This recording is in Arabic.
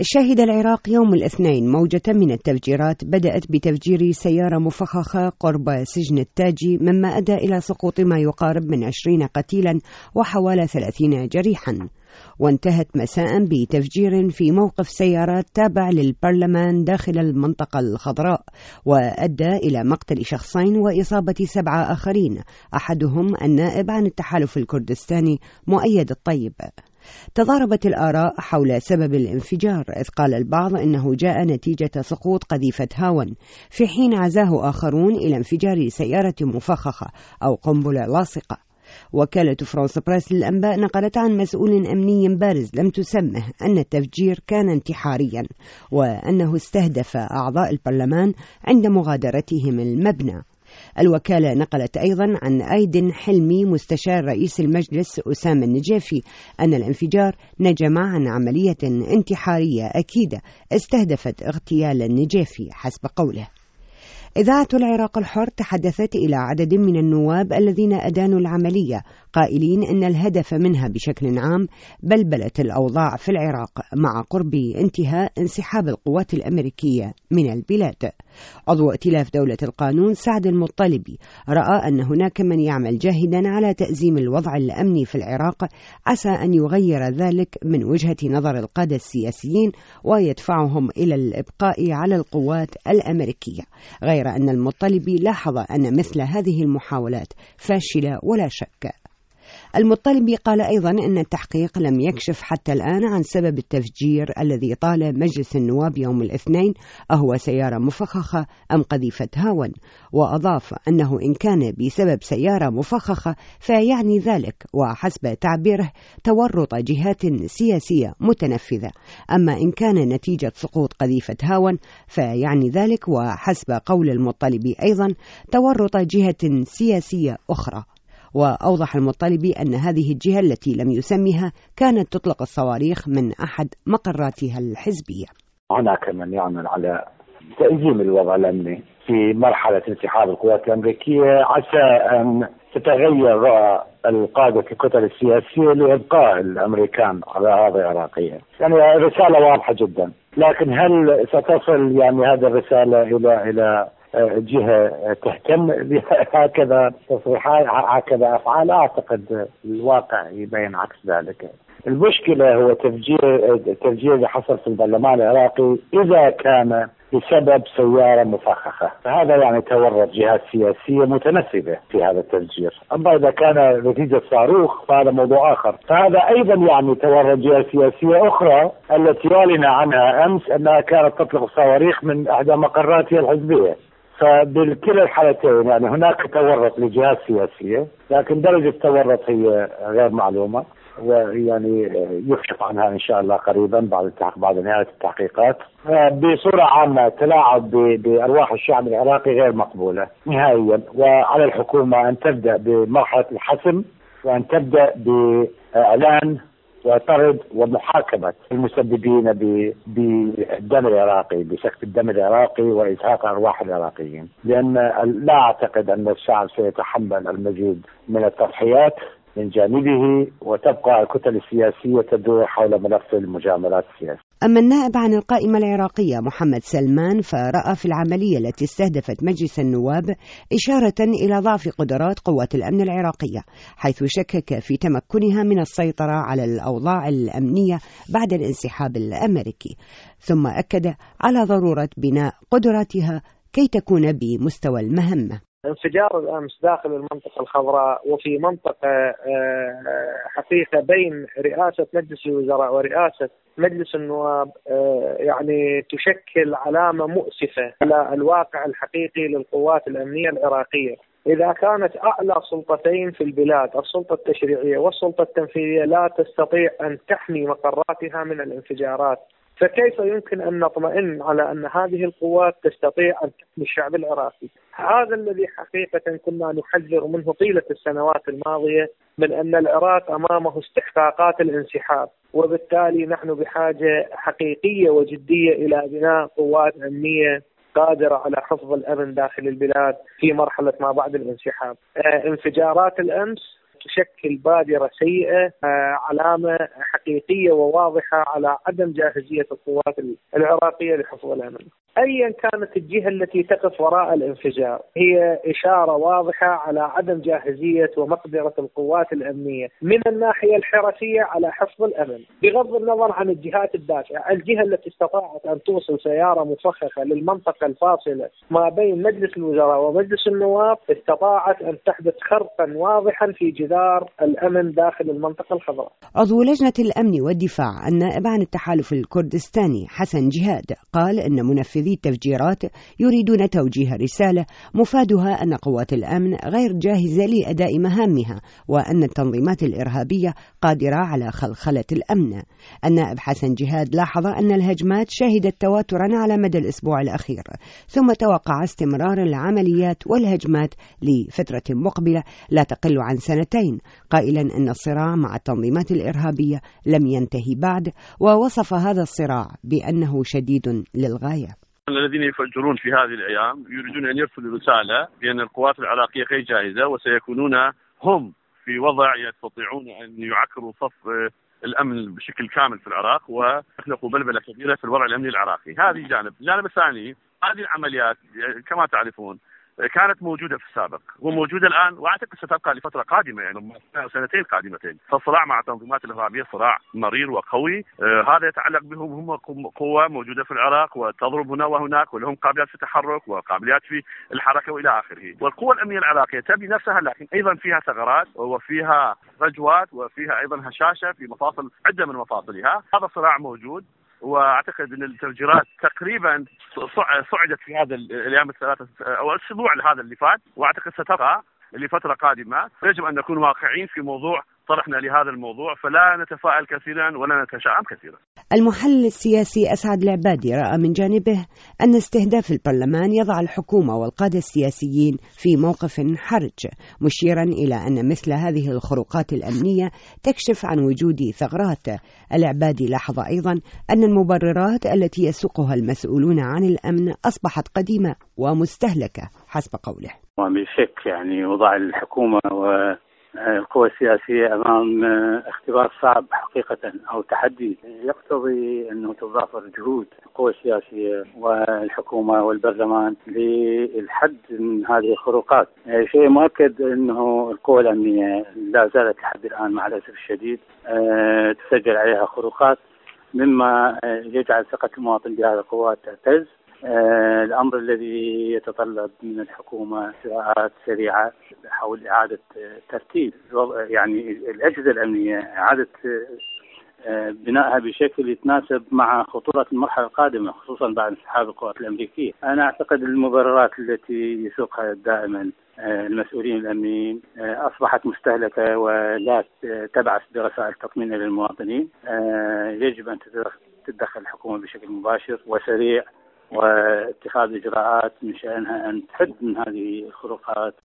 شهد العراق يوم الاثنين موجة من التفجيرات بدأت بتفجير سيارة مفخخة قرب سجن التاجي، مما أدى إلى سقوط ما يقارب من 20 قتيلا وحوالي 30 جريحا، وانتهت مساء بتفجير في موقف سيارات تابع للبرلمان داخل المنطقة الخضراء، وأدى إلى مقتل شخصين وإصابة 7 آخرين، أحدهم النائب عن التحالف الكردستاني مؤيد الطيب. تضاربت الآراء حول سبب الانفجار، إذ قال البعض إنه جاء نتيجة سقوط قذيفة هاون، في حين عزاه آخرون إلى انفجار سيارة مفخخة أو قنبلة لاصقة. وكالة فرانس بريس للأنباء نقلت عن مسؤول أمني بارز لم تسمه أن التفجير كان انتحاريا، وأنه استهدف أعضاء البرلمان عند مغادرتهم المبنى. الوكالة نقلت أيضا عن أيدن حلمي مستشار رئيس المجلس أسامة النجافي أن الانفجار نجم عن عملية انتحارية أكيدة استهدفت اغتيال النجافي حسب قوله. إذاعة العراق الحر تحدثت إلى عدد من النواب الذين أدانوا العملية، قائلين إن الهدف منها بشكل عام بلبلة الأوضاع في العراق مع قرب انتهاء انسحاب القوات الأمريكية من البلاد. عضو ائتلاف دولة القانون سعد المطلبي رأى أن هناك من يعمل جاهدا على تأزيم الوضع الأمني في العراق، عسى أن يغير ذلك من وجهة نظر القادة السياسيين ويدفعهم إلى الإبقاء على القوات الأمريكية، غير أن المطلبي لاحظ أن مثل هذه المحاولات فاشلة ولا شك. المطلبي قال أيضا أن التحقيق لم يكشف حتى الآن عن سبب التفجير الذي طال مجلس النواب يوم الاثنين، أهو سيارة مفخخة أم قذيفة هاون، وأضاف أنه إن كان بسبب سيارة مفخخة فيعني ذلك وحسب تعبيره تورط جهات سياسية متنفذة، أما إن كان نتيجة سقوط قذيفة هاون فيعني ذلك وحسب قول المطلبي أيضا تورط جهة سياسية أخرى. وأوضح المطلبي أن هذه الجهة التي لم يسمها كانت تطلق الصواريخ من أحد مقراتها الحزبية. هناك من يعمل على تأزيم الوضع الأمني في مرحلة انسحاب القوات الأمريكية، عسى أن تتغير رؤى القادة الكتل السياسية لإبقاء الأمريكان على أراضي عراقية. يعني رسالة واضحة جدا، لكن هل ستصل هذه الرسالة إلى جهة تهتم بهكذا تصريحات هكذا أفعال؟ أعتقد الواقع يبين عكس ذلك. المشكلة هو التفجير اللي حصل في البرلمان العراقي إذا كان بسبب سيارة مفخخة، فهذا تورط جهات سياسية متنفذة في هذا التفجير. أما إذا كان نتيجة صاروخ فهذا موضوع آخر، فهذا أيضا تورط جهات سياسية أخرى التي أعلن عنها أمس أنها كانت تطلق صواريخ من إحدى مقراتها الحزبية. فبالكلا الحالتين هناك تورط لجهات سياسية، لكن درجة التورط هي غير معلومة، يكشف عنها إن شاء الله قريبا بعد نهاية التحقيقات. بصورة عامة تلاعب بأرواح الشعب العراقي غير مقبولة نهائيا، وعلى الحكومة أن تبدأ بمرحلة الحسم، وأن تبدأ بإعلان وطرد ومحاكمة المسببين بالدم العراقي، بسفك الدم العراقي وإزهاق أرواح العراقيين، لأن لا أعتقد أن الشعب سيتحمل المزيد من التضحيات من جانبه، وتبقى الكتل السياسية تدور حول ملف المجاملات السياسية. أما النائب عن القائمة العراقية محمد سلمان فرأى في العملية التي استهدفت مجلس النواب إشارة إلى ضعف قدرات قوات الأمن العراقية، حيث شكك في تمكنها من السيطرة على الأوضاع الأمنية بعد الانسحاب الأمريكي، ثم أكد على ضرورة بناء قدراتها كي تكون بمستوى المهمة. انفجار الأمس داخل المنطقة الخضراء وفي منطقة حقيقة بين رئاسة مجلس الوزراء ورئاسة مجلس النواب تشكل علامة مؤسفة على الواقع الحقيقي للقوات الأمنية العراقية. إذا كانت أعلى سلطتين في البلاد، السلطة التشريعية والسلطة التنفيذية، لا تستطيع أن تحمي مقراتها من الانفجارات، فكيف يمكن أن نطمئن على أن هذه القوات تستطيع أن تحمي الشعب العراقي؟ هذا الذي حقيقة كنا نحذر منه طيلة السنوات الماضية، من أن العراق أمامه استحقاقات الانسحاب، وبالتالي نحن بحاجة حقيقية وجدية إلى بناء قوات أمنية قادرة على حفظ الأمن داخل البلاد في مرحلة ما بعد الانسحاب. انفجارات الأمس تشكل بادرة سيئة، علامة حقيقية وواضحة على عدم جاهزية القوات العراقية لحفظ الأمن. أيا كانت الجهة التي تقف وراء الانفجار، هي إشارة واضحة على عدم جاهزية ومقدرة القوات الأمنية من الناحية الحرفية على حفظ الأمن، بغض النظر عن الجهات الدافعة. الجهة التي استطاعت أن توصل سيارة مفخخة للمنطقة الفاصلة ما بين مجلس الوزراء ومجلس النواب استطاعت أن تحدث خرقا واضحا في جدار الأمن داخل المنطقة الخضراء. عضو لجنة الأمن والدفاع النائب عن التحالف الكردستاني حسن جهاد قال إن منفذي التفجيرات يريدون توجيه رسالة مفادها أن قوات الأمن غير جاهزة لأداء مهامها، وأن التنظيمات الإرهابية قادرة على خلخلة الأمن. النائب حسن جهاد لاحظ أن الهجمات شهدت تواترا على مدى الأسبوع الأخير، ثم توقع استمرار العمليات والهجمات لفترة مقبلة لا تقل عن 2 قائلا أن الصراع مع التنظيمات الإرهابية لم ينتهي بعد، ووصف هذا الصراع بأنه شديد للغاية. الذين يفجرون في هذه الأيام يريدون أن يرسلوا رسالة بأن القوات العراقية غير جاهزة، وسيكونون هم في وضع يستطيعون أن يعكروا صف الأمن بشكل كامل في العراق ويخلقوا بلبلة كبيرة في الوضع الأمني العراقي. هذه جانب. الجانب الثاني، هذه العمليات كما تعرفون كانت موجودة في السابق وموجودة الآن، وأعتقد ستبقى لفترة قادمة، يعني 2 قادمتين. فالصراع مع التنظيمات الإرهابية صراع مرير وقوي. هذا يتعلق بهم، هم قوة موجودة في العراق وتضرب هنا وهناك، ولهم قابليات في التحرك وقابليات في الحركة وإلى آخره. والقوة الأمنية العراقية تبني نفسها، لكن أيضا فيها ثغرات وفيها فجوات وفيها أيضا هشاشة في مفاصل عدة من مفاصلها. هذا الصراع موجود، واعتقد ان التفجيرات تقريبا صعدت في هذا الايام الثلاثه او الاسبوع هذا اللي فات، واعتقد ستبقى لفتره قادمه. يجب ان نكون واقعيين في موضوع طرحنا لهذا الموضوع، فلا نتفائل كثيرا ولا نتشائم كثيرا. المحلل السياسي أسعد العبادي رأى من جانبه أن استهداف البرلمان يضع الحكومة والقادة السياسيين في موقف حرج، مشيرا إلى أن مثل هذه الخروقات الأمنية تكشف عن وجود ثغرات. العبادي لاحظ أيضا أن المبررات التي يسوقها المسؤولون عن الأمن أصبحت قديمة ومستهلكة حسب قوله. بشك يعني وضع الحكومة القوى السياسية أمام اختبار صعب حقيقة أو تحدي يقتضي أنه تتضافر جهود القوى السياسية والحكومة والبرلمان للحد من هذه الخروقات. شيء مؤكد أنه القوى الأمنية لا زالت لحد الآن مع الأسف الشديد تسجل عليها خروقات، مما يجعل ثقة المواطن بهذه القوات تهتز. الأمر الذي يتطلب من الحكومة إجراءات سريعة حول إعادة ترتيب يعني الأجهزة الأمنية، إعادة بنائها بشكل يتناسب مع خطورة المرحلة القادمة، خصوصا بعد انسحاب القوات الأمريكية. أنا أعتقد المبررات التي يسوقها دائما المسؤولين الأمنيين أصبحت مستهلكة ولا تبعث برسائل تطمئن للمواطنين. يجب أن تتدخل الحكومة بشكل مباشر وسريع واتخاذ إجراءات من شأنها أن تحد من هذه الخروقات.